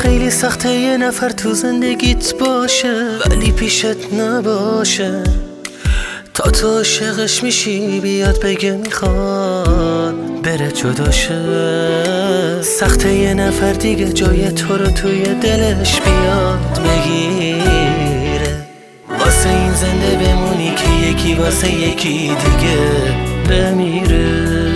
خیلی سخته یه نفر تو زندگیت باشه ولی پیشت نباشه، تا تو عاشقش میشی بیاد بگه میخواد بره جداشه. سخته یه نفر دیگه جای تو رو توی دلش بیاد بگیره، واسه این زنده بمونی که یکی واسه یکی دیگه بمیره.